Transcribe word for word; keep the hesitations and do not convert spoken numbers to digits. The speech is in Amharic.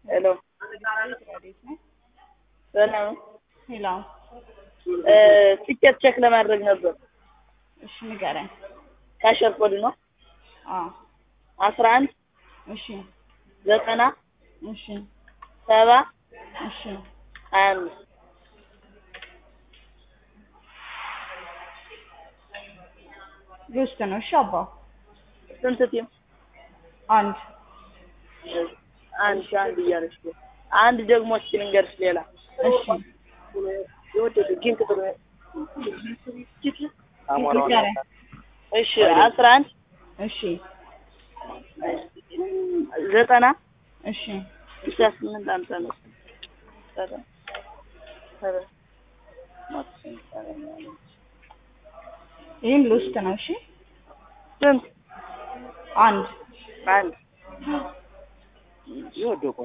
ሄሎ ሰላም ሄሎ እ ቲኬት ቼክ ለማድረግ ነበር። እሺ ንገረኝ። ካሸር ኮድ ነው አዎ አስራ አንድ እሺ ዘጠና እሺ ሰባ እሺ ሀያ አምስት ሉስት ነው። እሺ አባ ስንት ቲም? አንድ አንድ አንድ እያለች ነው። አንድ ደግሞ እስኪ ልንገርሽ ሌላ እሺ ይወደድ ግን ቁጥር ንገረኝ። እሺ አስራ አንድ እሺ ዘጠና እሺ ስልሳ ስምንት ሃምሳ አምስት ይሄም ሉስት ነው። እሺ ስንት? አንድ አንድ ይወደው